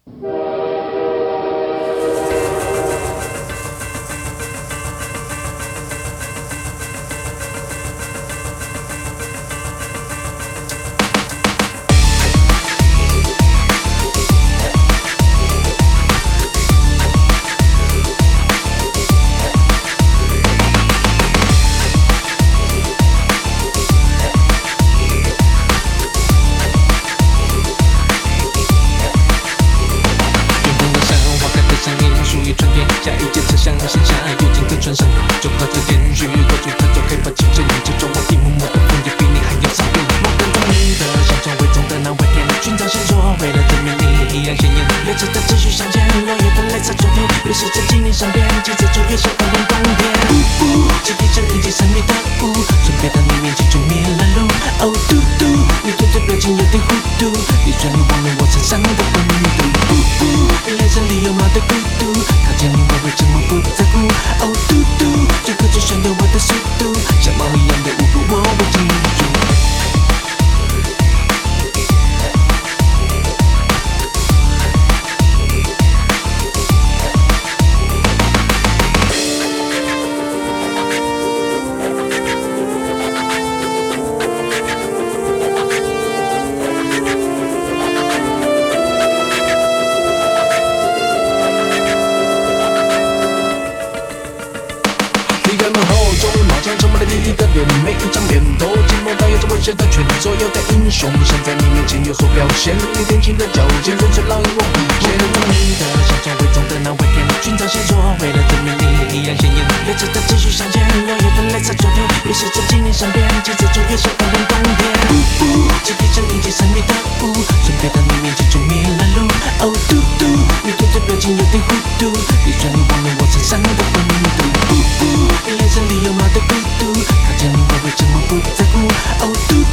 下一节车厢线下有景的穿上，就靠着电锯，过去他就可以把气质接着我一幕幕的风景比你还要傻逼。我跟着你的想象伪装的那位天，寻找线索，为了证明你一样鲜艳。列车在继续向前，落叶的泪洒昨天，越是在纪念上边，接着就越想放动冬天。记忆着一起神秘的雾，身边的你面前就迷了路。哦嘟嘟，你对着表情有点糊涂，你说你忘了我身上的温度。你眼神里有毛的孤独，靠近你我会沉默不在乎。哦嘟嘟，最后就选择我的速度，像猫一样的舞步我会记住。成为了第一个脸，每一张脸都紧绷到有着危险的拳，所有的英雄想在你面前有所表现，你年轻的矫健，人生老与我比肩。你的想象伪装的那位天，寻找线索，为了证明你一样鲜艳。列车在继续向前，落叶的泪洒昨天，越是在纪念上边，接着就越想放动冬天。记忆着迎接神秘的雾，身边的你面前就迷了路。哦嘟嘟，你对着表情有点糊涂，你说你忘了我身上的温度。你眼神里有毛的孤独，靠近你我会沉默不在乎。哦嘟